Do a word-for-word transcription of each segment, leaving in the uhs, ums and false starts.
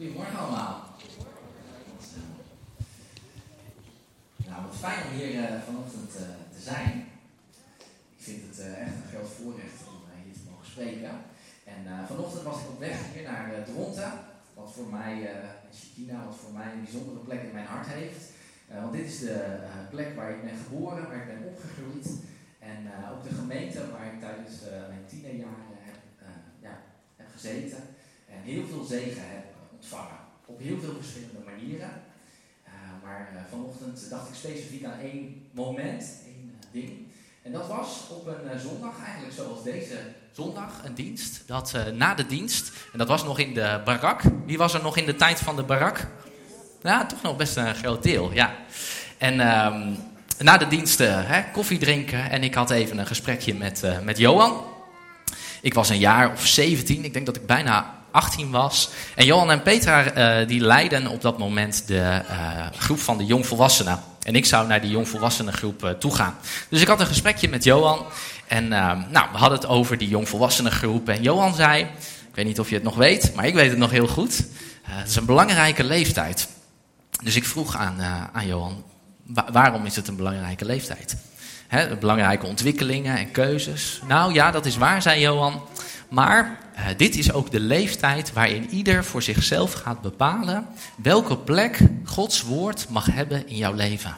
Goedemorgen allemaal. Nou, wat fijn om hier uh, vanochtend uh, te zijn. Ik vind het uh, echt een groot voorrecht om uh, hier te mogen spreken. En uh, vanochtend was ik op weg hier naar uh, Dronten, wat voor mij, uh, Chikina, wat voor mij een bijzondere plek in mijn hart heeft. Uh, want dit is de uh, plek waar ik ben geboren, waar ik ben opgegroeid. En uh, ook de gemeente waar ik tijdens uh, mijn tienerjaren heb, uh, ja, heb gezeten. En heel veel zegen heb ontvangen. Op heel veel verschillende manieren. Uh, maar uh, vanochtend dacht ik specifiek aan één moment, één uh, ding. En dat was op een uh, zondag, eigenlijk zoals deze zondag, een dienst. Dat uh, na de dienst, en dat was nog in de barak. Wie was er nog in de tijd van de barak? Ja, toch nog best een groot deel, ja. En uh, na de dienst uh, hè, koffie drinken en ik had even een gesprekje met, uh, met Johan. Ik was een jaar of zeventien, ik denk dat ik bijna achttien was. En Johan en Petra uh, die leidden op dat moment de uh, groep van de jongvolwassenen. En ik zou naar die jongvolwassenengroep uh, toe gaan. Dus ik had een gesprekje met Johan. En uh, nou, we hadden het over die jongvolwassenengroep. En Johan zei, ik weet niet of je het nog weet, maar ik weet het nog heel goed. Uh, het is een belangrijke leeftijd. Dus ik vroeg aan, uh, aan Johan, wa- waarom is het een belangrijke leeftijd? Hè, belangrijke ontwikkelingen en keuzes. Nou ja, dat is waar, zei Johan. Maar uh, dit is ook de leeftijd waarin ieder voor zichzelf gaat bepalen welke plek Gods woord mag hebben in jouw leven.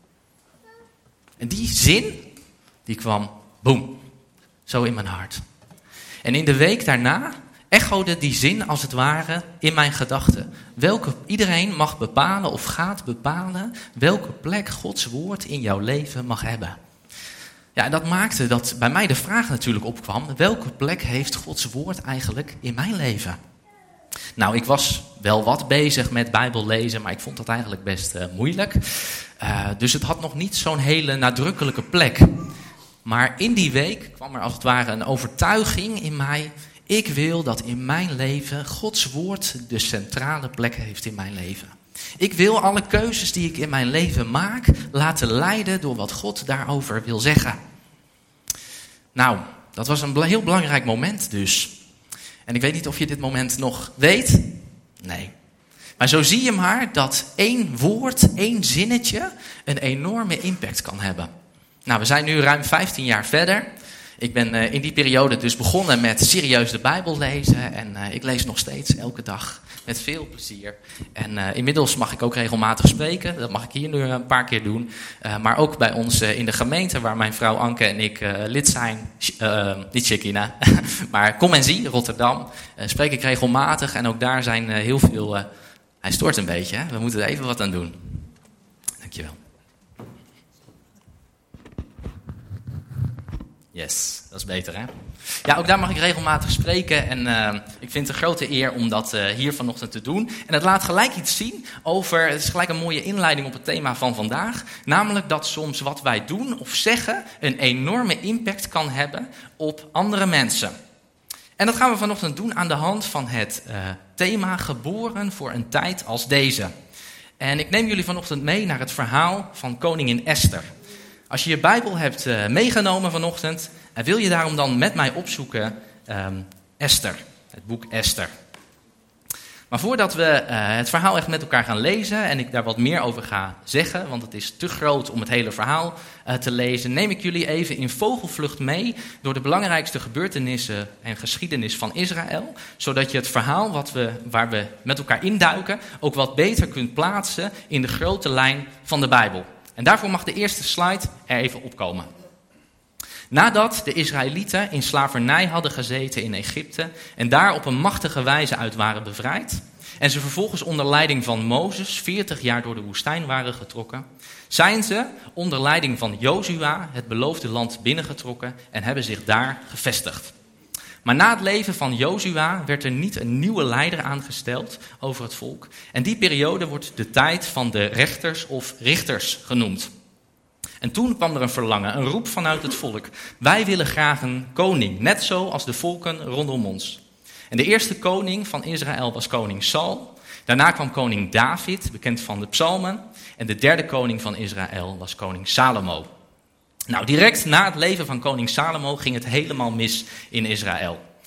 En die zin, die kwam, boem, zo in mijn hart. En in de week daarna echode die zin als het ware in mijn gedachten. Welke, iedereen mag bepalen of gaat bepalen welke plek Gods woord in jouw leven mag hebben. Ja, en dat maakte dat bij mij de vraag natuurlijk opkwam, welke plek heeft Gods woord eigenlijk in mijn leven? Nou, ik was wel wat bezig met Bijbel lezen, maar ik vond dat eigenlijk best uh, moeilijk. Uh, dus het had nog niet zo'n hele nadrukkelijke plek. Maar in die week kwam er als het ware een overtuiging in mij. Ik wil dat in mijn leven Gods woord de centrale plek heeft in mijn leven. Ik wil alle keuzes die ik in mijn leven maak laten leiden door wat God daarover wil zeggen. Nou, dat was een heel belangrijk moment dus. En ik weet niet of je dit moment nog weet. Nee. Maar zo zie je maar dat één woord, één zinnetje een enorme impact kan hebben. Nou, we zijn nu ruim vijftien jaar verder. Ik ben uh, in die periode dus begonnen met serieus de Bijbel lezen. En uh, ik lees nog steeds elke dag met veel plezier. En uh, inmiddels mag ik ook regelmatig spreken. Dat mag ik hier nu een paar keer doen. Uh, maar ook bij ons uh, in de gemeente waar mijn vrouw Anke en ik uh, lid zijn. Uh, niet Chikina, maar Kom en Zie, Rotterdam. Uh, spreek ik regelmatig en ook daar zijn uh, heel veel... Uh, hij stoort een beetje, hè? We moeten er even wat aan doen. Dankjewel. Yes, dat is beter, hè? Ja, ook daar mag ik regelmatig spreken en uh, ik vind het een grote eer om dat uh, hier vanochtend te doen. En het laat gelijk iets zien over, het is gelijk een mooie inleiding op het thema van vandaag. Namelijk dat soms wat wij doen of zeggen een enorme impact kan hebben op andere mensen. En dat gaan we vanochtend doen aan de hand van het uh, thema geboren voor een tijd als deze. En ik neem jullie vanochtend mee naar het verhaal van koningin Esther. Als je je Bijbel hebt uh, meegenomen vanochtend, en wil je daarom dan met mij opzoeken um, Esther, het boek Esther. Maar voordat we uh, het verhaal echt met elkaar gaan lezen en ik daar wat meer over ga zeggen, want het is te groot om het hele verhaal uh, te lezen, neem ik jullie even in vogelvlucht mee door de belangrijkste gebeurtenissen en geschiedenis van Israël, zodat je het verhaal wat we, waar we met elkaar induiken ook wat beter kunt plaatsen in de grote lijn van de Bijbel. En daarvoor mag de eerste slide er even opkomen. Nadat de Israëlieten in slavernij hadden gezeten in Egypte en daar op een machtige wijze uit waren bevrijd, en ze vervolgens onder leiding van Mozes veertig jaar door de woestijn waren getrokken, zijn ze onder leiding van Jozua het beloofde land binnengetrokken en hebben zich daar gevestigd. Maar na het leven van Jozua werd er niet een nieuwe leider aangesteld over het volk. En die periode wordt de tijd van de rechters of richters genoemd. En toen kwam er een verlangen, een roep vanuit het volk. Wij willen graag een koning, net zoals de volken rondom ons. En de eerste koning van Israël was koning Saul. Daarna kwam koning David, bekend van de psalmen. En de derde koning van Israël was koning Salomo. Nou, direct na het leven van koning Salomo ging het helemaal mis in Israël.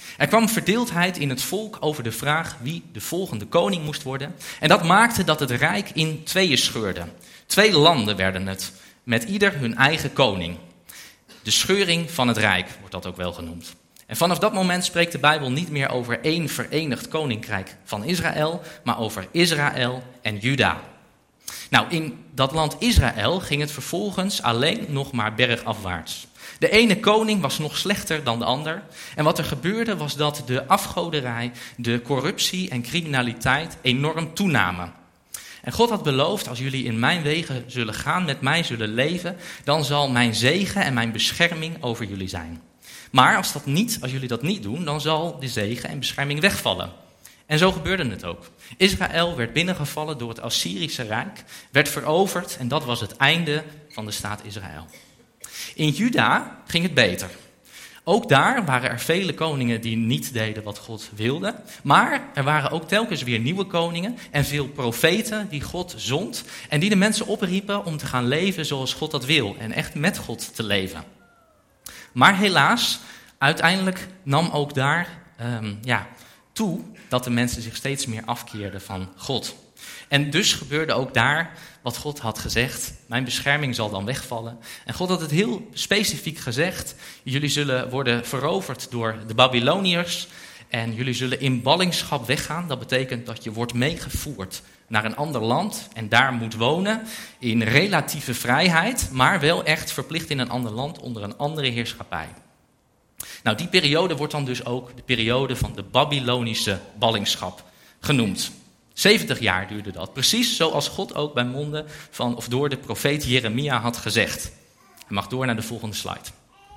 Er kwam verdeeldheid in het volk over de vraag wie de volgende koning moest worden. En dat maakte dat het rijk in tweeën scheurde. Twee landen werden het, met ieder hun eigen koning. De scheuring van het rijk wordt dat ook wel genoemd. En vanaf dat moment spreekt de Bijbel niet meer over één verenigd koninkrijk van Israël, maar over Israël en Juda. Nou, in dat land Israël ging het vervolgens alleen nog maar bergafwaarts. De ene koning was nog slechter dan de ander. En wat er gebeurde was dat de afgoderij, de corruptie en criminaliteit enorm toenamen. En God had beloofd, als jullie in mijn wegen zullen gaan, met mij zullen leven, dan zal mijn zegen en mijn bescherming over jullie zijn. Maar als, dat niet, als jullie dat niet doen, dan zal de zegen en bescherming wegvallen. En zo gebeurde het ook. Israël werd binnengevallen door het Assyrische Rijk, werd veroverd en dat was het einde van de staat Israël. In Juda ging het beter. Ook daar waren er vele koningen die niet deden wat God wilde. Maar er waren ook telkens weer nieuwe koningen en veel profeten die God zond. En die de mensen opriepen om te gaan leven zoals God dat wil. En echt met God te leven. Maar helaas, uiteindelijk nam ook daar um, ja, toe dat de mensen zich steeds meer afkeerden van God. En dus gebeurde ook daar wat God had gezegd. Mijn bescherming zal dan wegvallen. En God had het heel specifiek gezegd. Jullie zullen worden veroverd door de Babyloniërs. En jullie zullen in ballingschap weggaan. Dat betekent dat je wordt meegevoerd naar een ander land. En daar moet wonen in relatieve vrijheid. Maar wel echt verplicht in een ander land onder een andere heerschappij. Nou, die periode wordt dan dus ook de periode van de Babylonische ballingschap genoemd. zeventig jaar duurde dat, precies zoals God ook bij monden van, of door de profeet Jeremia had gezegd. Je mag door naar de volgende slide.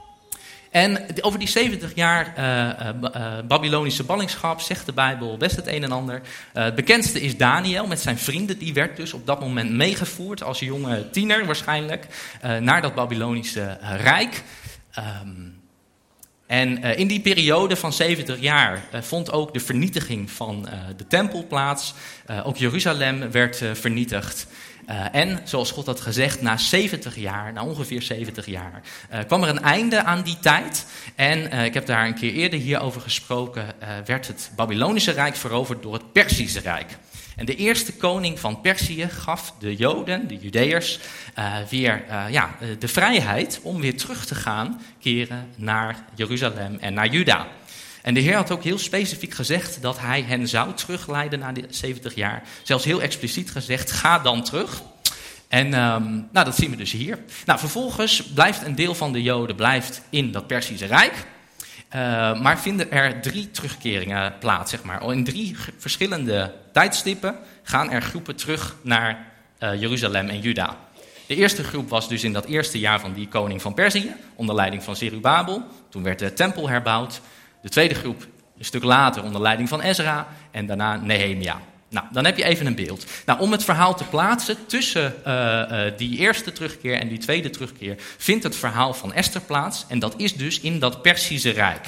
En over die zeventig jaar uh, uh, Babylonische ballingschap zegt de Bijbel best het een en ander. Uh, het bekendste is Daniel met zijn vrienden. Die werd dus op dat moment meegevoerd als jonge tiener waarschijnlijk uh, naar dat Babylonische uh, rijk. Um, En uh, in die periode van zeventig jaar uh, vond ook de vernietiging van uh, de tempel plaats. Uh, ook Jeruzalem werd uh, vernietigd. Uh, en zoals God had gezegd, na zeventig jaar, na ongeveer zeventig jaar, uh, kwam er een einde aan die tijd. En uh, ik heb daar een keer eerder hierover gesproken, uh, werd het Babylonische Rijk veroverd door het Perzische Rijk. En de eerste koning van Perzië gaf de Joden, de Judeërs, uh, weer uh, ja, de vrijheid om weer terug te gaan keren naar Jeruzalem en naar Juda. En de Heer had ook heel specifiek gezegd dat hij hen zou terugleiden na die zeventig jaar. Zelfs heel expliciet gezegd, ga dan terug. En um, nou, dat zien we dus hier. Nou, vervolgens blijft een deel van de Joden blijft in dat Perzische Rijk. Uh, maar vinden er drie terugkeringen plaats, zeg maar. Al in drie g- verschillende tijdstippen gaan er groepen terug naar uh, Jeruzalem en Juda. De eerste groep was dus in dat eerste jaar van die koning van Perzië, onder leiding van Zerubabel. Toen werd de tempel herbouwd. De tweede groep een stuk later onder leiding van Ezra en daarna Nehemia. Nou, dan heb je even een beeld. Nou, om het verhaal te plaatsen tussen uh, uh, die eerste terugkeer en die tweede terugkeer vindt het verhaal van Esther plaats. En dat is dus in dat Perzische Rijk.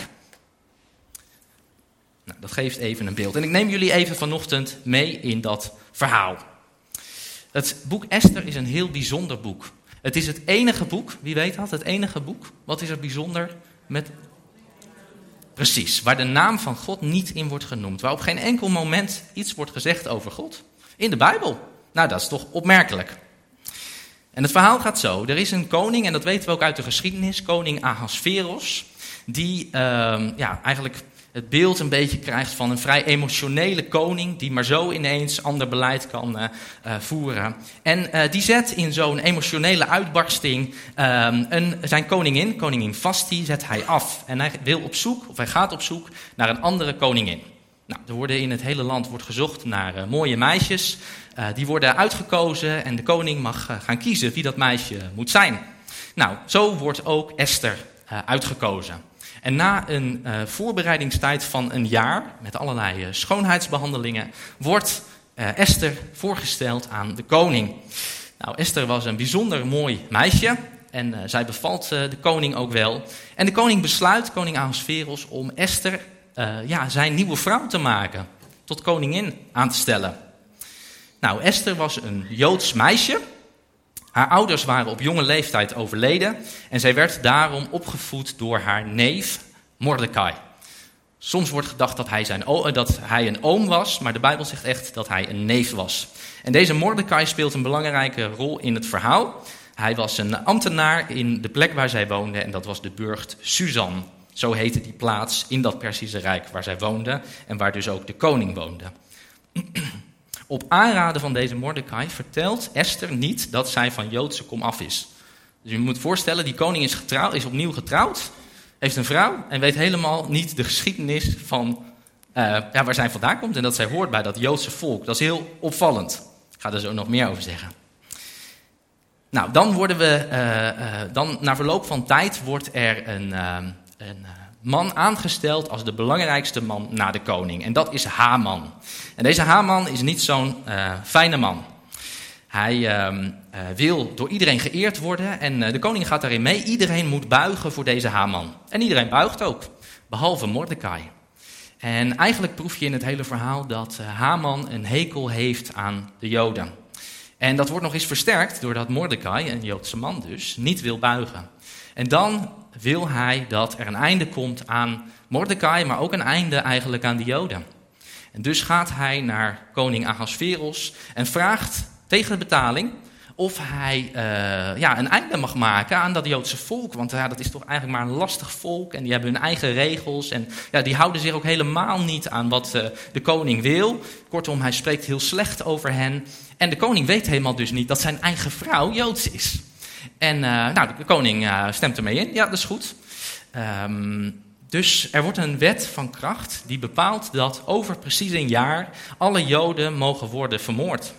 Nou, dat geeft even een beeld. En ik neem jullie even vanochtend mee in dat verhaal. Het boek Esther is een heel bijzonder boek. Het is het enige boek, wie weet dat, het enige boek. Wat is er bijzonder met... Precies, waar de naam van God niet in wordt genoemd. Waar op geen enkel moment iets wordt gezegd over God. In de Bijbel. Nou, dat is toch opmerkelijk. En het verhaal gaat zo. Er is een koning, en dat weten we ook uit de geschiedenis, koning Ahasveros. Die uh, ja, eigenlijk het beeld een beetje krijgt van een vrij emotionele koning. Die maar zo ineens ander beleid kan uh, uh, voeren. En uh, die zet in zo'n emotionele uitbarsting uh, een, zijn koningin, koningin Vasti, zet hij af. En hij wil op zoek, of hij gaat op zoek naar een andere koningin. Nou, er worden in het hele land wordt gezocht naar uh, mooie meisjes. Uh, die worden uitgekozen en de koning mag uh, gaan kiezen wie dat meisje moet zijn. Nou, zo wordt ook Esther uh, uitgekozen. En na een uh, voorbereidingstijd van een jaar, met allerlei uh, schoonheidsbehandelingen, wordt uh, Esther voorgesteld aan de koning. Nou, Esther was een bijzonder mooi meisje en uh, zij bevalt uh, de koning ook wel. En de koning besluit, koning Ahasveros, om Esther uh, ja, zijn nieuwe vrouw te maken, tot koningin aan te stellen. Nou, Esther was een Joods meisje. Haar ouders waren op jonge leeftijd overleden en zij werd daarom opgevoed door haar neef Mordechai. Soms wordt gedacht dat hij, zijn, dat hij een oom was, maar de Bijbel zegt echt dat hij een neef was. En deze Mordechai speelt een belangrijke rol in het verhaal. Hij was een ambtenaar in de plek waar zij woonden en dat was de burcht Susan. Zo heette die plaats in dat Perzische Rijk waar zij woonden en waar dus ook de koning woonde. Op aanraden van deze Mordechai vertelt Esther niet dat zij van Joodse komaf is. Dus je moet voorstellen, die koning is, getrouw, is opnieuw getrouwd, heeft een vrouw en weet helemaal niet de geschiedenis van uh, ja, waar zij vandaan komt. En dat zij hoort bij dat Joodse volk. Dat is heel opvallend. Ik ga er zo nog meer over zeggen. Nou, dan worden we, uh, uh, dan na verloop van tijd wordt er een, uh, een man aangesteld als de belangrijkste man na de koning. En dat is Haman. En deze Haman is niet zo'n uh, fijne man. Hij uh, uh, wil door iedereen geëerd worden en uh, de koning gaat daarin mee. Iedereen moet buigen voor deze Haman. En iedereen buigt ook, behalve Mordechai. En eigenlijk proef je in het hele verhaal dat uh, Haman een hekel heeft aan de Joden. En dat wordt nog eens versterkt doordat Mordechai, een Joodse man dus, niet wil buigen. En dan wil hij dat er een einde komt aan Mordechai, maar ook een einde eigenlijk aan de Joden. En dus gaat hij naar koning Ahasveros en vraagt tegen betaling of hij uh, ja, een einde mag maken aan dat Joodse volk. Want ja, dat is toch eigenlijk maar een lastig volk en die hebben hun eigen regels. En ja, die houden zich ook helemaal niet aan wat uh, de koning wil. Kortom, hij spreekt heel slecht over hen. En de koning weet helemaal dus niet dat zijn eigen vrouw Joods is. En uh, nou, de koning uh, stemt ermee in. Ja, dat is goed. Um, dus er wordt een wet van kracht die bepaalt dat over precies een jaar alle Joden mogen worden vermoord.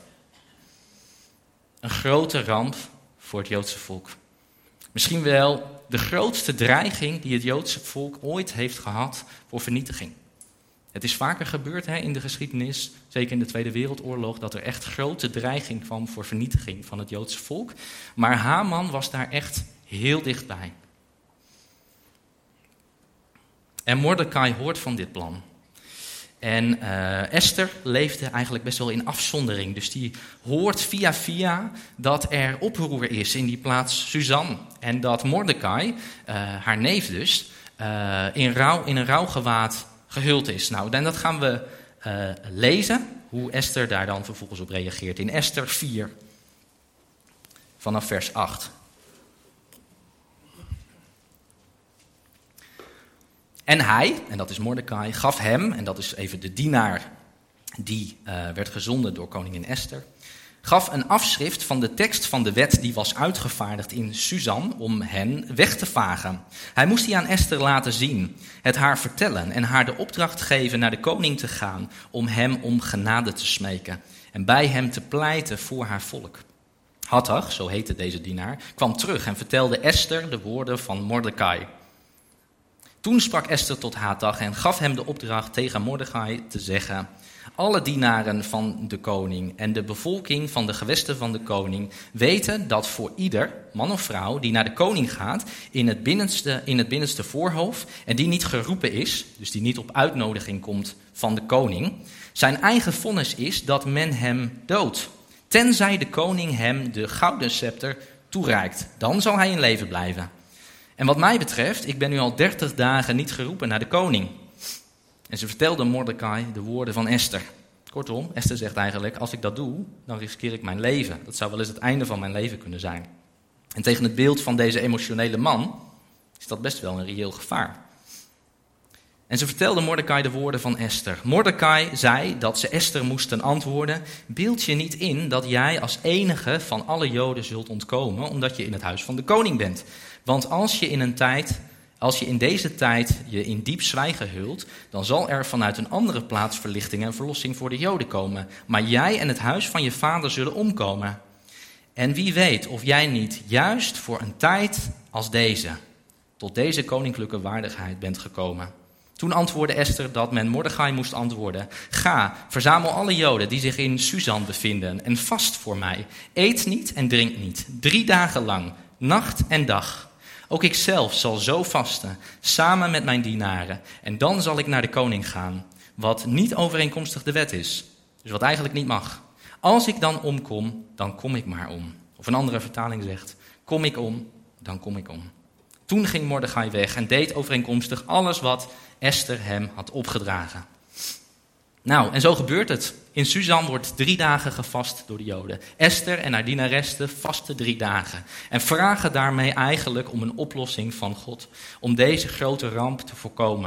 Een grote ramp voor het Joodse volk. Misschien wel de grootste dreiging die het Joodse volk ooit heeft gehad voor vernietiging. Het is vaker gebeurd hè, in de geschiedenis, zeker in de Tweede Wereldoorlog, dat er echt grote dreiging kwam voor vernietiging van het Joodse volk. Maar Haman was daar echt heel dichtbij. En Mordechai hoort van dit plan. En uh, Esther leefde eigenlijk best wel in afzondering. Dus die hoort via via dat er oproer is in die plaats Susan. En dat Mordechai, uh, haar neef dus, uh, in, rouw, in een rouwgewaad gehuld is. Nou, en dat gaan we uh, lezen, hoe Esther daar dan vervolgens op reageert. In Esther vier, vanaf vers acht. En hij, en dat is Mordechai, gaf hem, en dat is even de dienaar die uh, werd gezonden door koningin Esther, gaf een afschrift van de tekst van de wet die was uitgevaardigd in Susan om hen weg te vagen. Hij moest die aan Esther laten zien, het haar vertellen en haar de opdracht geven naar de koning te gaan om hem om genade te smeken en bij hem te pleiten voor haar volk. Hattach, zo heette deze dienaar, kwam terug en vertelde Esther de woorden van Mordechai. Toen sprak Esther tot Hattach en gaf hem de opdracht tegen Mordechai te zeggen: alle dienaren van de koning en de bevolking van de gewesten van de koning weten dat voor ieder, man of vrouw, die naar de koning gaat in het binnenste, in het binnenste voorhof en die niet geroepen is, dus die niet op uitnodiging komt van de koning, zijn eigen vonnis is dat men hem doodt. Tenzij de koning hem de gouden scepter toereikt, dan zal hij in leven blijven. En wat mij betreft, ik ben nu al dertig dagen niet geroepen naar de koning. En ze vertelde Mordechai de woorden van Esther. Kortom, Esther zegt eigenlijk, als ik dat doe, dan riskeer ik mijn leven. Dat zou wel eens het einde van mijn leven kunnen zijn. En tegen het beeld van deze emotionele man is dat best wel een reëel gevaar. En ze vertelde Mordechai de woorden van Esther. Mordechai zei dat ze Esther moesten antwoorden: beeld je niet in dat jij als enige van alle Joden zult ontkomen, omdat je in het huis van de koning bent. Want als je in een tijd, als je in deze tijd je in diep zwijgen hult, dan zal er vanuit een andere plaats verlichting en verlossing voor de Joden komen. Maar jij en het huis van je vader zullen omkomen. En wie weet of jij niet juist voor een tijd als deze tot deze koninklijke waardigheid bent gekomen. Toen antwoordde Esther dat men Mordechai moest antwoorden: ga, verzamel alle Joden die zich in Susan bevinden en vast voor mij. Eet niet en drink niet, drie dagen lang, nacht en dag. Ook ik zelf zal zo vasten, samen met mijn dienaren. En dan zal ik naar de koning gaan, wat niet overeenkomstig de wet is. Dus wat eigenlijk niet mag. Als ik dan omkom, dan kom ik maar om. Of een andere vertaling zegt: kom ik om, dan kom ik om. Toen ging Mordechai weg en deed overeenkomstig alles wat Esther hem had opgedragen. Nou, en zo gebeurt het. In Susan wordt drie dagen gevast door de Joden. Esther en haar dienaressen vasten drie dagen. En vragen daarmee eigenlijk om een oplossing van God. Om deze grote ramp te voorkomen.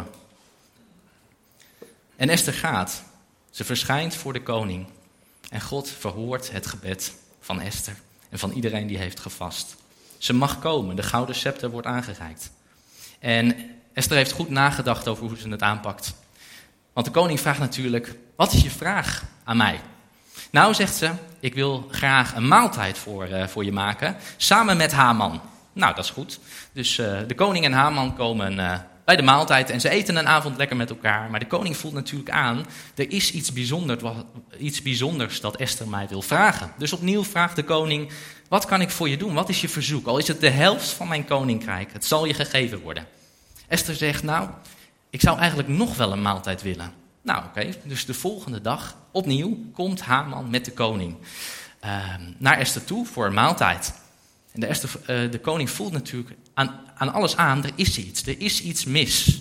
En Esther gaat. Ze verschijnt voor de koning. En God verhoort het gebed van Esther. En van iedereen die heeft gevast. Ze mag komen. De gouden scepter wordt aangereikt. En Esther heeft goed nagedacht over hoe ze het aanpakt. Want de koning vraagt natuurlijk, wat is je vraag aan mij? Nou, zegt ze, ik wil graag een maaltijd voor, uh, voor je maken, samen met Haman. Nou, dat is goed. Dus uh, de koning en Haman komen uh, bij de maaltijd en ze eten een avond lekker met elkaar. Maar de koning voelt natuurlijk aan, er is iets bijzonders, wat, iets bijzonders dat Esther mij wil vragen. Dus opnieuw vraagt de koning, wat kan ik voor je doen? Wat is je verzoek? Al is het de helft van mijn koninkrijk, het zal je gegeven worden. Esther zegt, nou, ik zou eigenlijk nog wel een maaltijd willen. Nou, oké, okay. Dus de volgende dag opnieuw komt Haman met de koning uh, naar Esther toe voor een maaltijd. En de, Esther, uh, de koning voelt natuurlijk aan, aan alles aan, er is iets, er is iets mis.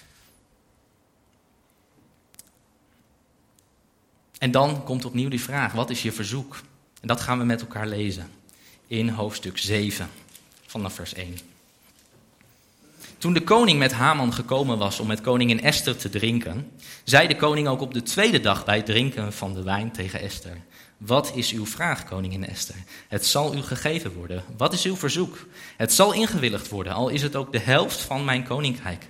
En dan komt opnieuw die vraag, wat is je verzoek? En dat gaan we met elkaar lezen in hoofdstuk zeven, vanaf vers één. Toen de koning met Haman gekomen was om met koningin Esther te drinken, zei de koning ook op de tweede dag bij het drinken van de wijn tegen Esther: Wat is uw vraag, koningin Esther? Het zal u gegeven worden. Wat is uw verzoek? Het zal ingewilligd worden, al is het ook de helft van mijn koninkrijk.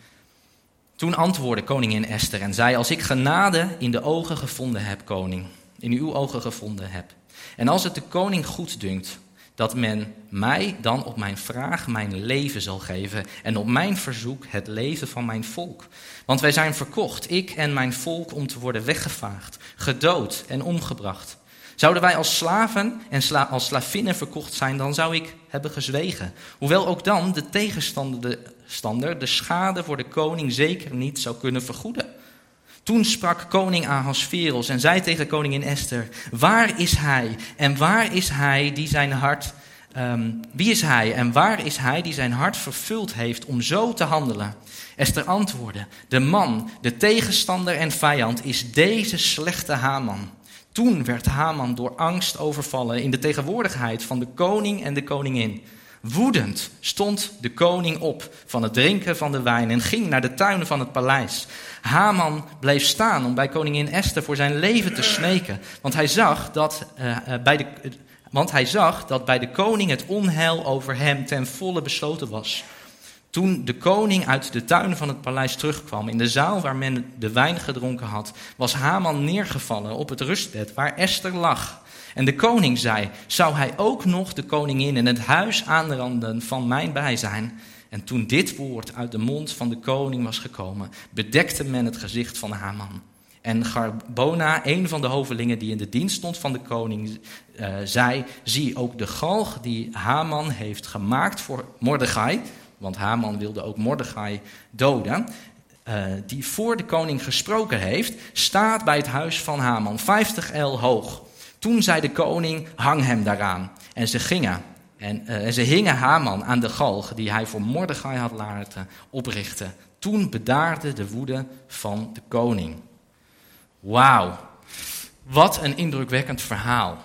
Toen antwoordde koningin Esther en zei: Als ik genade in de ogen gevonden heb, koning, in uw ogen gevonden heb, en als het de koning goed dunkt, dat men mij dan op mijn vraag mijn leven zal geven en op mijn verzoek het leven van mijn volk. Want wij zijn verkocht, ik en mijn volk, om te worden weggevaagd, gedood en omgebracht. Zouden wij als slaven en sla- als slavinnen verkocht zijn, dan zou ik hebben gezwegen. Hoewel ook dan de tegenstander de, stander, de schade voor de koning zeker niet zou kunnen vergoeden. Toen sprak koning Ahasveros en zei tegen koningin Esther: Waar is hij en waar is hij die zijn hart, um, wie is hij en waar is hij die zijn hart vervuld heeft om zo te handelen? Esther antwoordde: De man, de tegenstander en vijand is deze slechte Haman. Toen werd Haman door angst overvallen in de tegenwoordigheid van de koning en de koningin. Woedend stond de koning op van het drinken van de wijn en ging naar de tuinen van het paleis. Haman bleef staan om bij koningin Esther voor zijn leven te smeken, want hij zag dat, uh, bij de, uh, want hij zag dat bij de koning het onheil over hem ten volle besloten was. Toen de koning uit de tuinen van het paleis terugkwam, in de zaal waar men de wijn gedronken had, was Haman neergevallen op het rustbed waar Esther lag. En de koning zei: Zou hij ook nog de koningin in het huis aanranden van mijn bijzijn? En toen dit woord uit de mond van de koning was gekomen, bedekte men het gezicht van Haman. En Garbona, een van de hovelingen die in de dienst stond van de koning, uh, zei: Zie, ook de galg die Haman heeft gemaakt voor Mordechai, want Haman wilde ook Mordechai doden, uh, die voor de koning gesproken heeft, staat bij het huis van Haman, vijftig el hoog. Toen zei de koning: Hang hem daaraan. En ze gingen. En, uh, en ze hingen Haman aan de galg die hij voor Mordechai had laten oprichten. Toen bedaarde de woede van de koning. Wauw, wat een indrukwekkend verhaal.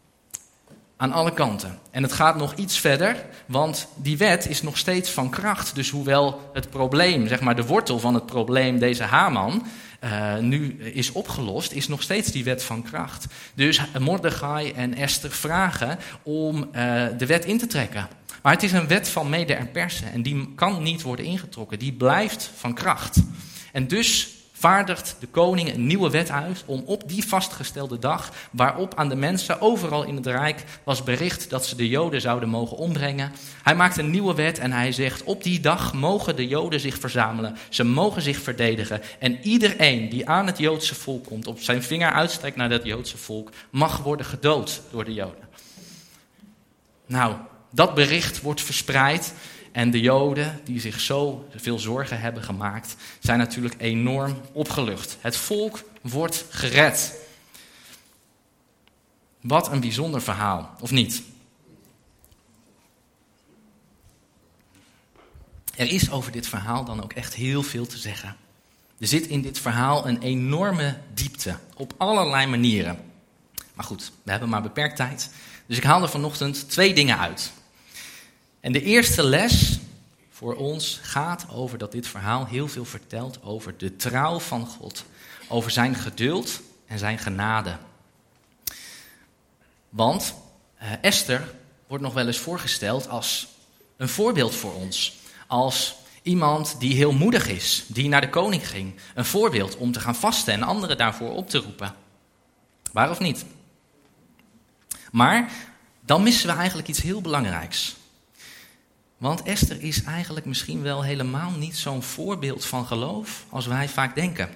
Aan alle kanten. En het gaat nog iets verder, want die wet is nog steeds van kracht. Dus hoewel het probleem, zeg maar de wortel van het probleem, deze Haman, Uh, nu is opgelost, is nog steeds die wet van kracht. Dus Mordechai en Esther vragen om uh, de wet in te trekken. Maar het is een wet van mede en persen en die kan niet worden ingetrokken. Die blijft van kracht. En dus vaardigt de koning een nieuwe wet uit om op die vastgestelde dag, waarop aan de mensen overal in het Rijk was bericht dat ze de Joden zouden mogen ombrengen. Hij maakt een nieuwe wet en hij zegt: op die dag mogen de Joden zich verzamelen, ze mogen zich verdedigen. En iedereen die aan het Joodse volk komt, op zijn vinger uitstrekt naar dat Joodse volk, mag worden gedood door de Joden. Nou, dat bericht wordt verspreid. En de Joden, die zich zo veel zorgen hebben gemaakt, zijn natuurlijk enorm opgelucht. Het volk wordt gered. Wat een bijzonder verhaal, of niet? Er is over dit verhaal dan ook echt heel veel te zeggen. Er zit in dit verhaal een enorme diepte, op allerlei manieren. Maar goed, we hebben maar beperkt tijd. Dus ik haal er vanochtend twee dingen uit. En de eerste les voor ons gaat over dat dit verhaal heel veel vertelt over de trouw van God. Over zijn geduld en zijn genade. Want uh, Esther wordt nog wel eens voorgesteld als een voorbeeld voor ons. Als iemand die heel moedig is, die naar de koning ging. Een voorbeeld om te gaan vasten en anderen daarvoor op te roepen. Waar of niet? Maar dan missen we eigenlijk iets heel belangrijks. Want Esther is eigenlijk misschien wel helemaal niet zo'n voorbeeld van geloof als wij vaak denken.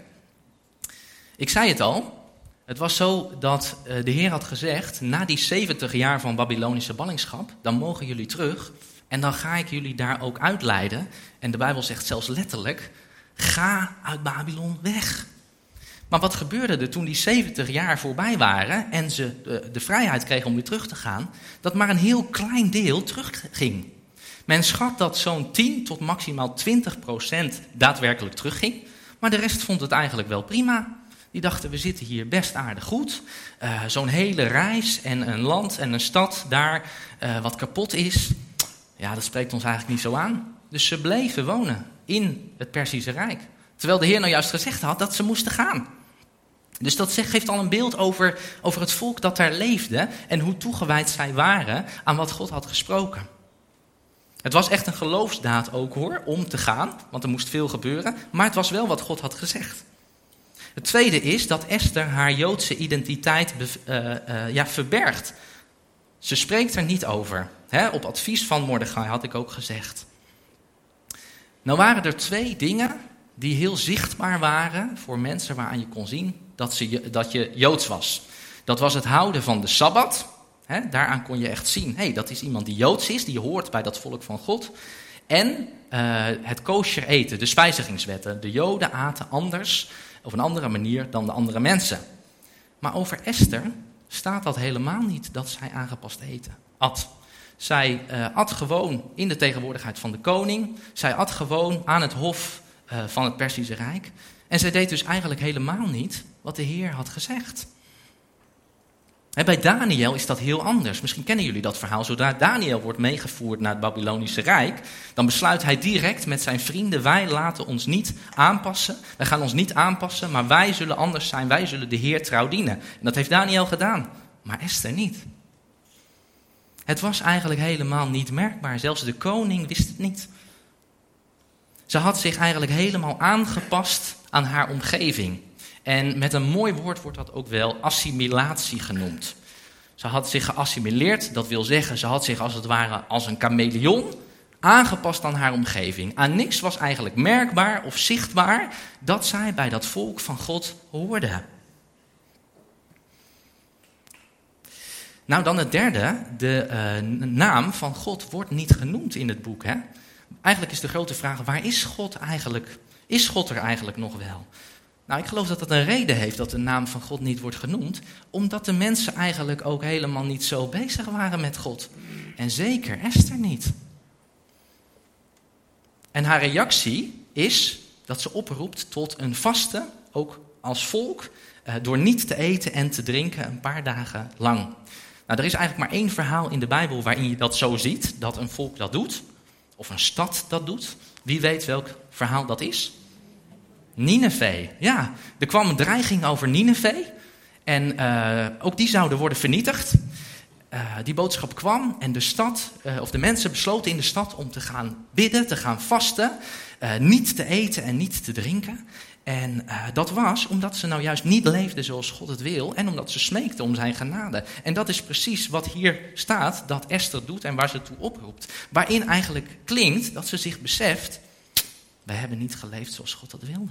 Ik zei het al, het was zo dat de Heer had gezegd, na die zeventig jaar van Babylonische ballingschap, dan mogen jullie terug en dan ga ik jullie daar ook uitleiden. En de Bijbel zegt zelfs letterlijk, ga uit Babylon weg. Maar wat gebeurde er toen die zeventig jaar voorbij waren en ze de, de vrijheid kregen om weer terug te gaan? Dat maar een heel klein deel terugging. Men schat dat zo'n tien tot maximaal twintig procent daadwerkelijk terugging. Maar de rest vond het eigenlijk wel prima. Die dachten, we zitten hier best aardig goed. Uh, zo'n hele reis en een land en een stad daar uh, wat kapot is. Ja, dat spreekt ons eigenlijk niet zo aan. Dus ze bleven wonen in het Perzische Rijk. Terwijl de Heer nou juist gezegd had dat ze moesten gaan. Dus dat geeft al een beeld over, over het volk dat daar leefde en hoe toegewijd zij waren aan wat God had gesproken. Het was echt een geloofsdaad ook hoor, om te gaan, want er moest veel gebeuren, maar het was wel wat God had gezegd. Het tweede is dat Esther haar Joodse identiteit uh, uh, ja, verbergt. Ze spreekt er niet over. Hè? Op advies van Mordechai had ik ook gezegd. Nou waren er twee dingen die heel zichtbaar waren voor mensen waaraan je kon zien dat, ze, dat je Joods was. Dat was het houden van de Sabbat. He, daaraan kon je echt zien, hey, dat is iemand die Joods is, die hoort bij dat volk van God. En uh, het kosher eten, de spijzigingswetten. De Joden aten anders, op een andere manier dan de andere mensen. Maar over Esther staat dat helemaal niet, dat zij aangepast eten at. Zij uh, at gewoon in de tegenwoordigheid van de koning. Zij at gewoon aan het hof uh, van het Perzische Rijk. En zij deed dus eigenlijk helemaal niet wat de Heer had gezegd. En bij Daniel is dat heel anders. Misschien kennen jullie dat verhaal. Zodra Daniel wordt meegevoerd naar het Babylonische Rijk, dan besluit hij direct met zijn vrienden, wij laten ons niet aanpassen. Wij gaan ons niet aanpassen, maar wij zullen anders zijn. Wij zullen de Heer trouw dienen. En dat heeft Daniel gedaan, maar Esther niet. Het was eigenlijk helemaal niet merkbaar. Zelfs de koning wist het niet. Ze had zich eigenlijk helemaal aangepast aan haar omgeving. En met een mooi woord wordt dat ook wel assimilatie genoemd. Ze had zich geassimileerd, dat wil zeggen, ze had zich als het ware als een chameleon aangepast aan haar omgeving. Aan niks was eigenlijk merkbaar of zichtbaar dat zij bij dat volk van God hoorde. Nou, dan het derde, de uh, naam van God wordt niet genoemd in het boek. Hè? Eigenlijk is de grote vraag, waar is God eigenlijk? Is God er eigenlijk nog wel? Nou, ik geloof dat dat een reden heeft dat de naam van God niet wordt genoemd, omdat de mensen eigenlijk ook helemaal niet zo bezig waren met God. En zeker Esther niet. En haar reactie is dat ze oproept tot een vaste, ook als volk, door niet te eten en te drinken een paar dagen lang. Nou, er is eigenlijk maar één verhaal in de Bijbel waarin je dat zo ziet, dat een volk dat doet, of een stad dat doet. Wie weet welk verhaal dat is? Nineve, ja. Er kwam een dreiging over Nineve en uh, ook die zouden worden vernietigd. Uh, die boodschap kwam en de stad, uh, of de mensen besloten in de stad om te gaan bidden, te gaan vasten, uh, niet te eten en niet te drinken. En uh, dat was omdat ze nou juist niet leefden zoals God het wil en omdat ze smeekten om zijn genade. En dat is precies wat hier staat dat Esther doet en waar ze toe oproept. Waarin eigenlijk klinkt dat ze zich beseft, wij hebben niet geleefd zoals God dat wilde.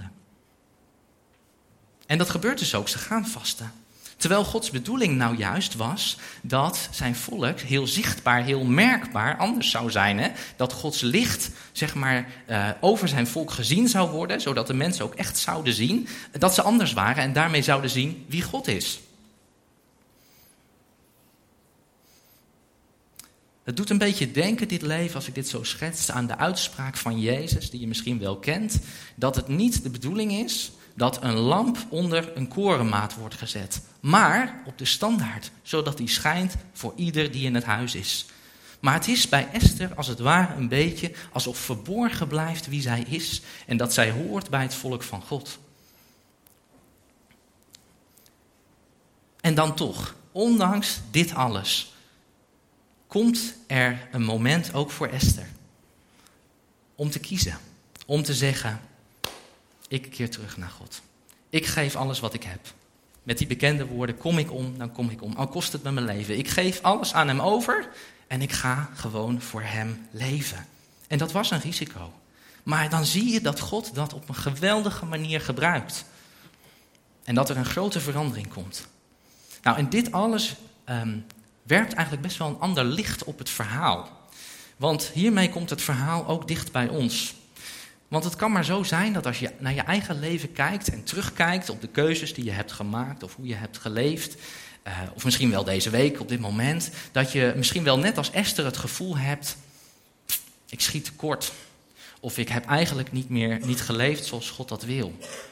En dat gebeurt dus ook, ze gaan vasten. Terwijl Gods bedoeling nou juist was dat zijn volk heel zichtbaar, heel merkbaar anders zou zijn. Hè? Dat Gods licht zeg maar, uh, over zijn volk gezien zou worden, zodat de mensen ook echt zouden zien dat ze anders waren en daarmee zouden zien wie God is. Het doet een beetje denken, dit leven, als ik dit zo schets, aan de uitspraak van Jezus, die je misschien wel kent, dat het niet de bedoeling is dat een lamp onder een korenmaat wordt gezet, maar op de standaard, zodat die schijnt voor ieder die in het huis is. Maar het is bij Esther als het ware een beetje alsof verborgen blijft wie zij is en dat zij hoort bij het volk van God. En dan toch, ondanks dit alles, komt er een moment ook voor Esther om te kiezen, om te zeggen, ik keer terug naar God. Ik geef alles wat ik heb. Met die bekende woorden, kom ik om, dan kom ik om. Al kost het me mijn leven. Ik geef alles aan hem over en ik ga gewoon voor hem leven. En dat was een risico. Maar dan zie je dat God dat op een geweldige manier gebruikt. En dat er een grote verandering komt. Nou, en dit alles um, werpt eigenlijk best wel een ander licht op het verhaal. Want hiermee komt het verhaal ook dicht bij ons. Want het kan maar zo zijn dat als je naar je eigen leven kijkt en terugkijkt op de keuzes die je hebt gemaakt of hoe je hebt geleefd, uh, of misschien wel deze week op dit moment, dat je misschien wel net als Esther het gevoel hebt, ik schiet tekort. Of ik heb eigenlijk niet meer niet geleefd zoals God dat wil.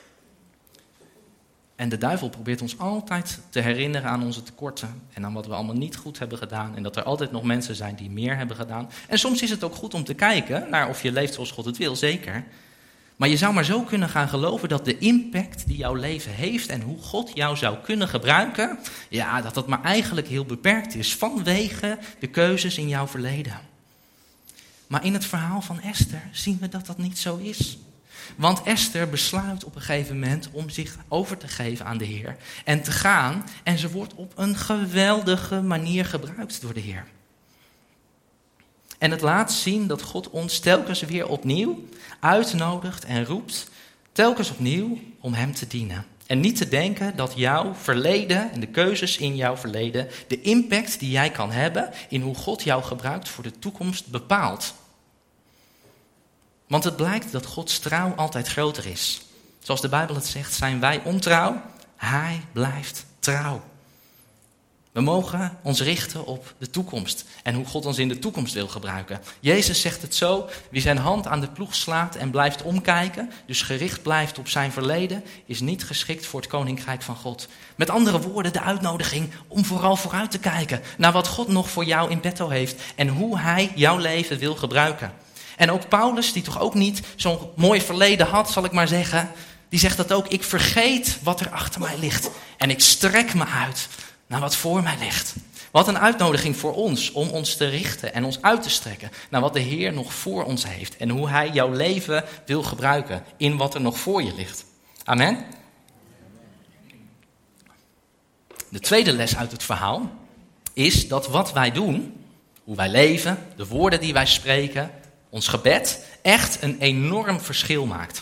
En de duivel probeert ons altijd te herinneren aan onze tekorten en aan wat we allemaal niet goed hebben gedaan. En dat er altijd nog mensen zijn die meer hebben gedaan. En soms is het ook goed om te kijken naar of je leeft zoals God het wil, zeker. Maar je zou maar zo kunnen gaan geloven dat de impact die jouw leven heeft en hoe God jou zou kunnen gebruiken, ja, dat dat maar eigenlijk heel beperkt is vanwege de keuzes in jouw verleden. Maar in het verhaal van Esther zien we dat dat niet zo is. Want Esther besluit op een gegeven moment om zich over te geven aan de Heer en te gaan. En ze wordt op een geweldige manier gebruikt door de Heer. En het laat zien dat God ons telkens weer opnieuw uitnodigt en roept, telkens opnieuw om hem te dienen. En niet te denken dat jouw verleden en de keuzes in jouw verleden de impact die jij kan hebben in hoe God jou gebruikt voor de toekomst bepaalt. Want het blijkt dat Gods trouw altijd groter is. Zoals de Bijbel het zegt, zijn wij ontrouw, hij blijft trouw. We mogen ons richten op de toekomst en hoe God ons in de toekomst wil gebruiken. Jezus zegt het zo, wie zijn hand aan de ploeg slaat en blijft omkijken, dus gericht blijft op zijn verleden, is niet geschikt voor het koninkrijk van God. Met andere woorden, de uitnodiging om vooral vooruit te kijken naar wat God nog voor jou in petto heeft en hoe hij jouw leven wil gebruiken. En ook Paulus, die toch ook niet zo'n mooi verleden had, zal ik maar zeggen, die zegt dat ook, ik vergeet wat er achter mij ligt en ik strek me uit naar wat voor mij ligt. Wat een uitnodiging voor ons om ons te richten en ons uit te strekken naar wat de Heer nog voor ons heeft en hoe hij jouw leven wil gebruiken in wat er nog voor je ligt. Amen. De tweede les uit het verhaal is dat wat wij doen, hoe wij leven, de woorden die wij spreken, ons gebed, echt een enorm verschil maakt.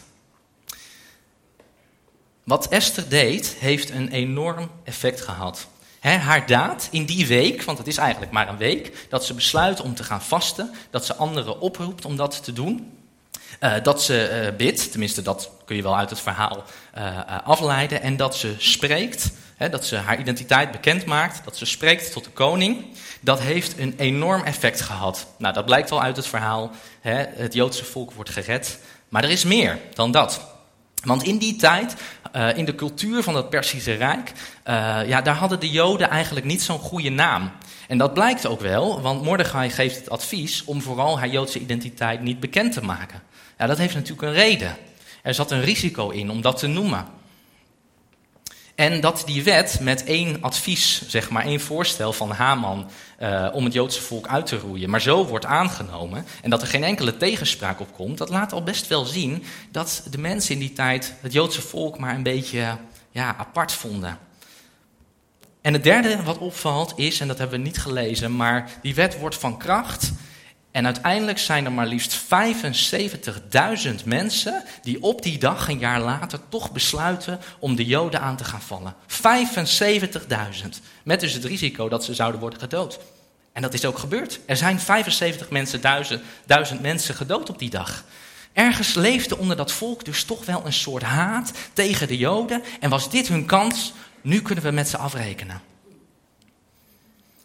Wat Esther deed, heeft een enorm effect gehad. He, haar daad in die week, want het is eigenlijk maar een week, dat ze besluit om te gaan vasten, dat ze anderen oproept om dat te doen, uh, dat ze uh, bidt, tenminste dat kun je wel uit het verhaal uh, uh, afleiden, en dat ze spreekt, he, dat ze haar identiteit bekend maakt, dat ze spreekt tot de koning, dat heeft een enorm effect gehad. Nou, dat blijkt al uit het verhaal, he, het Joodse volk wordt gered, maar er is meer dan dat. Want in die tijd, uh, in de cultuur van het Perzische Rijk, uh, ja, daar hadden de Joden eigenlijk niet zo'n goede naam. En dat blijkt ook wel, want Mordechai geeft het advies om vooral haar Joodse identiteit niet bekend te maken. Ja, dat heeft natuurlijk een reden. Er zat een risico in om dat te noemen. En dat die wet met één advies, zeg maar één voorstel van Haman uh, om het Joodse volk uit te roeien, maar zo wordt aangenomen en dat er geen enkele tegenspraak op komt, dat laat al best wel zien dat de mensen in die tijd het Joodse volk maar een beetje ja, apart vonden. En het derde wat opvalt is, en dat hebben we niet gelezen, maar die wet wordt van kracht. En uiteindelijk zijn er maar liefst vijfenzeventigduizend mensen die op die dag, een jaar later, toch besluiten om de Joden aan te gaan vallen. vijfenzeventigduizend. Met dus het risico dat ze zouden worden gedood. En dat is ook gebeurd. Er zijn vijfenzeventig mensen, duizend, duizend mensen gedood op die dag. Ergens leefde onder dat volk dus toch wel een soort haat tegen de Joden. En was dit hun kans? Nu kunnen we met ze afrekenen.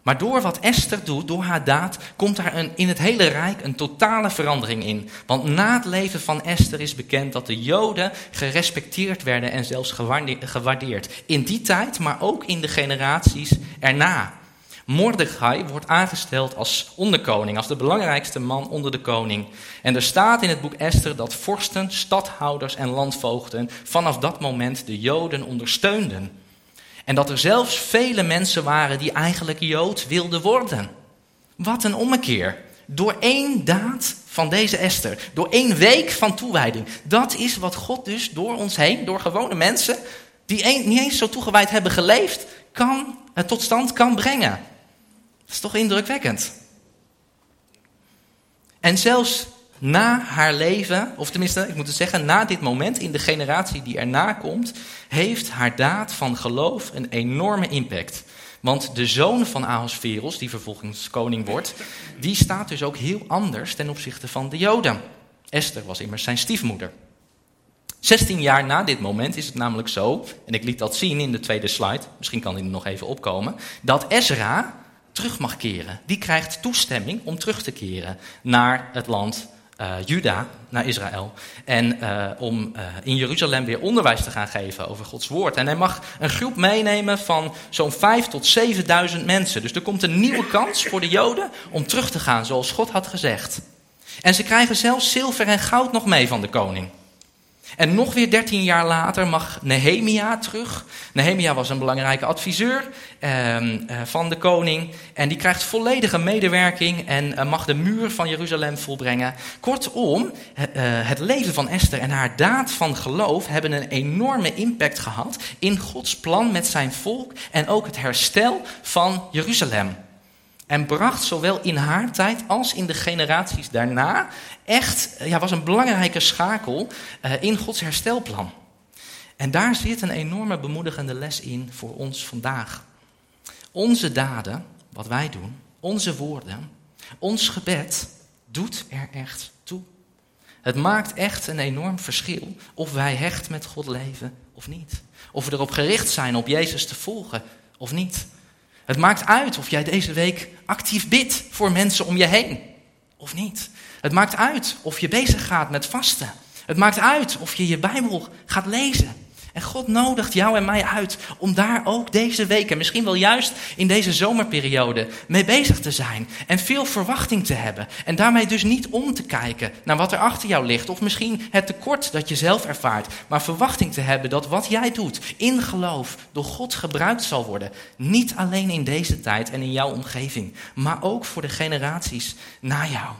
Maar door wat Esther doet, door haar daad, komt daar een, in het hele Rijk een totale verandering in. Want na het leven van Esther is bekend dat de Joden gerespecteerd werden en zelfs gewaardeerd. In die tijd, maar ook in de generaties erna. Mordechai wordt aangesteld als onderkoning, als de belangrijkste man onder de koning. En er staat in het boek Esther dat vorsten, stadhouders en landvoogden vanaf dat moment de Joden ondersteunden. En dat er zelfs vele mensen waren die eigenlijk Jood wilden worden. Wat een ommekeer. Door één daad van deze Esther, door één week van toewijding. Dat is wat God dus door ons heen, door gewone mensen, die een, niet eens zo toegewijd hebben geleefd, kan, uh, tot stand kan brengen. Dat is toch indrukwekkend. En zelfs na haar leven, of tenminste, ik moet het zeggen, na dit moment in de generatie die erna komt, heeft haar daad van geloof een enorme impact. Want de zoon van Ahasveros, die vervolgens koning wordt, die staat dus ook heel anders ten opzichte van de Joden. Esther was immers zijn stiefmoeder. zestien jaar na dit moment is het namelijk zo, en ik liet dat zien in de tweede slide, misschien kan die er nog even opkomen, dat Ezra terug mag keren. Die krijgt toestemming om terug te keren naar het land uh, Juda, naar Israël. En uh, om uh, in Jeruzalem weer onderwijs te gaan geven over Gods woord. En hij mag een groep meenemen van zo'n vijf tot zevenduizend mensen. Dus er komt een nieuwe kans voor de Joden om terug te gaan zoals God had gezegd. En ze krijgen zelfs zilver en goud nog mee van de koning. En nog weer dertien jaar later mag Nehemia terug. Nehemia was een belangrijke adviseur eh, eh, van de koning. En die krijgt volledige medewerking en eh, mag de muur van Jeruzalem volbrengen. Kortom, eh, het leven van Esther en haar daad van geloof hebben een enorme impact gehad in Gods plan met zijn volk en ook het herstel van Jeruzalem. En bracht zowel in haar tijd als in de generaties daarna echt, ja, was een belangrijke schakel uh, in Gods herstelplan. En daar zit een enorme bemoedigende les in voor ons vandaag. Onze daden, wat wij doen, onze woorden, ons gebed, doet er echt toe. Het maakt echt een enorm verschil of wij hecht met God leven of niet. Of we erop gericht zijn op Jezus te volgen of niet. Het maakt uit of jij deze week actief bidt voor mensen om je heen of niet. Het maakt uit of je bezig gaat met vasten. Het maakt uit of je je Bijbel gaat lezen. En God nodigt jou en mij uit om daar ook deze week, en misschien wel juist in deze zomerperiode, mee bezig te zijn. En veel verwachting te hebben. En daarmee dus niet om te kijken naar wat er achter jou ligt. Of misschien het tekort dat je zelf ervaart. Maar verwachting te hebben dat wat jij doet in geloof door God gebruikt zal worden. Niet alleen in deze tijd en in jouw omgeving. Maar ook voor de generaties na jou.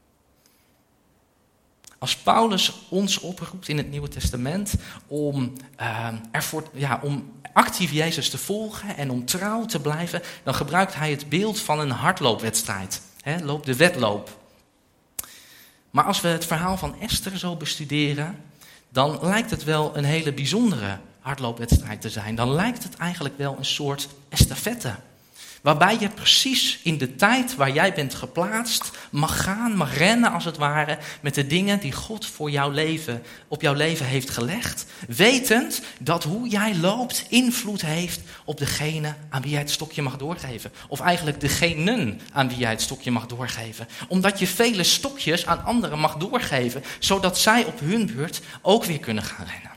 Als Paulus ons oproept in het Nieuwe Testament om, uh, ervoor, ja, om actief Jezus te volgen en om trouw te blijven, dan gebruikt hij het beeld van een hardloopwedstrijd. He, loop de wedloop. Maar als we het verhaal van Esther zo bestuderen, dan lijkt het wel een hele bijzondere hardloopwedstrijd te zijn. Dan lijkt het eigenlijk wel een soort estafette. Waarbij je precies in de tijd waar jij bent geplaatst mag gaan, mag rennen als het ware met de dingen die God voor jouw leven, op jouw leven heeft gelegd. Wetend dat hoe jij loopt invloed heeft op degene aan wie jij het stokje mag doorgeven. Of eigenlijk degenen aan wie jij het stokje mag doorgeven. Omdat je vele stokjes aan anderen mag doorgeven, zodat zij op hun beurt ook weer kunnen gaan rennen.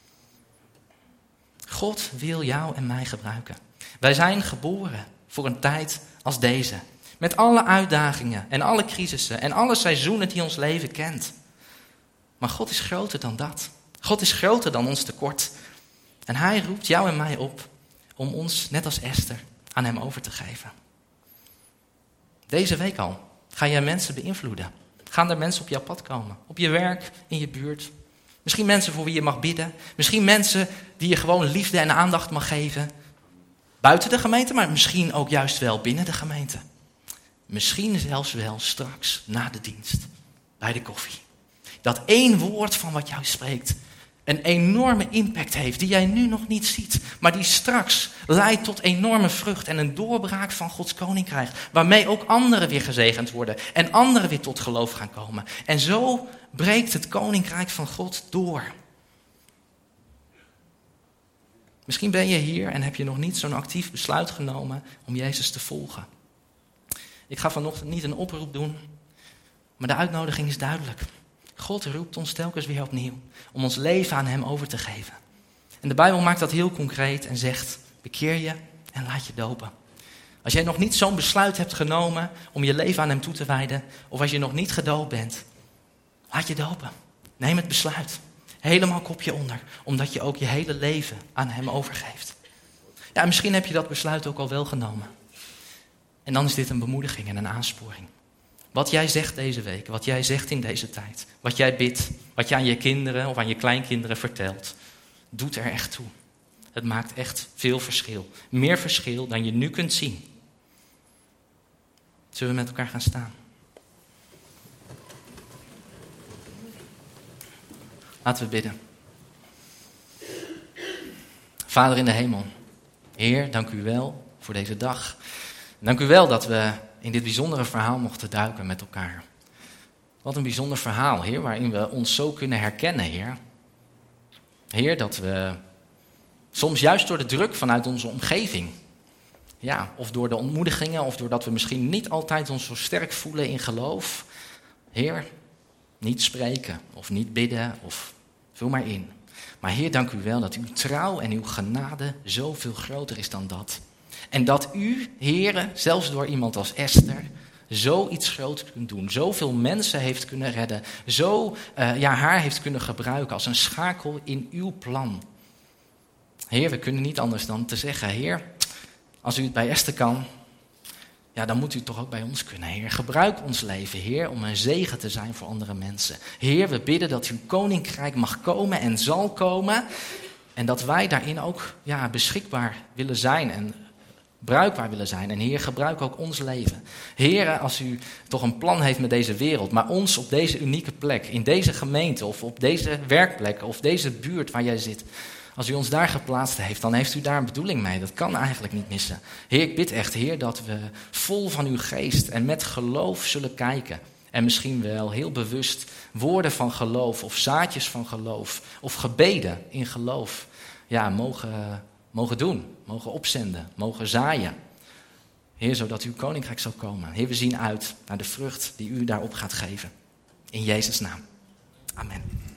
God wil jou en mij gebruiken. Wij zijn geboren voor een tijd als deze. Met alle uitdagingen en alle crisissen en alle seizoenen die ons leven kent. Maar God is groter dan dat. God is groter dan ons tekort. En hij roept jou en mij op om ons, net als Esther, aan hem over te geven. Deze week al ga je mensen beïnvloeden. Gaan er mensen op jouw pad komen. Op je werk, in je buurt. Misschien mensen voor wie je mag bidden. Misschien mensen die je gewoon liefde en aandacht mag geven. Buiten de gemeente, maar misschien ook juist wel binnen de gemeente. Misschien zelfs wel straks na de dienst, bij de koffie. Dat één woord van wat jou spreekt een enorme impact heeft die jij nu nog niet ziet. Maar die straks leidt tot enorme vrucht en een doorbraak van Gods koninkrijk. Waarmee ook anderen weer gezegend worden en anderen weer tot geloof gaan komen. En zo breekt het koninkrijk van God door. Misschien ben je hier en heb je nog niet zo'n actief besluit genomen om Jezus te volgen. Ik ga vanochtend niet een oproep doen, maar de uitnodiging is duidelijk. God roept ons telkens weer opnieuw om ons leven aan hem over te geven. En de Bijbel maakt dat heel concreet en zegt, bekeer je en laat je dopen. Als jij nog niet zo'n besluit hebt genomen om je leven aan hem toe te wijden, of als je nog niet gedoopt bent, laat je dopen. Neem het besluit. Helemaal kopje onder, omdat je ook je hele leven aan hem overgeeft. Ja, misschien heb je dat besluit ook al wel genomen. En dan is dit een bemoediging en een aansporing. Wat jij zegt deze week, wat jij zegt in deze tijd, wat jij bidt, wat je aan je kinderen of aan je kleinkinderen vertelt, doet er echt toe. Het maakt echt veel verschil. Meer verschil dan je nu kunt zien. Zullen we met elkaar gaan staan? Laten we bidden. Vader in de hemel, Heer, dank u wel voor deze dag. Dank u wel dat we in dit bijzondere verhaal mochten duiken met elkaar. Wat een bijzonder verhaal, Heer, waarin we ons zo kunnen herkennen, Heer. Heer, dat we soms juist door de druk vanuit onze omgeving, ja, of door de ontmoedigingen, of doordat we misschien niet altijd ons zo sterk voelen in geloof, Heer, niet spreken of niet bidden of vul maar in. Maar Heer, dank u wel dat uw trouw en uw genade zoveel groter is dan dat. En dat u, Heer, zelfs door iemand als Esther, zoiets groots kunt doen. Zoveel mensen heeft kunnen redden. Zo uh, ja, haar heeft kunnen gebruiken als een schakel in uw plan. Heer, we kunnen niet anders dan te zeggen, Heer, als u het bij Esther kan, ja, dan moet u het toch ook bij ons kunnen, Heer. Gebruik ons leven, Heer, om een zegen te zijn voor andere mensen. Heer, we bidden dat uw koninkrijk mag komen en zal komen. En dat wij daarin ook ja, beschikbaar willen zijn en bruikbaar willen zijn. En Heer, gebruik ook ons leven. Heer, als u toch een plan heeft met deze wereld, maar ons op deze unieke plek, in deze gemeente of op deze werkplek of deze buurt waar jij zit, als u ons daar geplaatst heeft, dan heeft u daar een bedoeling mee. Dat kan eigenlijk niet missen. Heer, ik bid echt, Heer, dat we vol van uw geest en met geloof zullen kijken. En misschien wel heel bewust woorden van geloof of zaadjes van geloof of gebeden in geloof ja, mogen, mogen doen, mogen opzenden, mogen zaaien. Heer, zodat uw koninkrijk zal komen. Heer, we zien uit naar de vrucht die u daarop gaat geven. In Jezus' naam. Amen.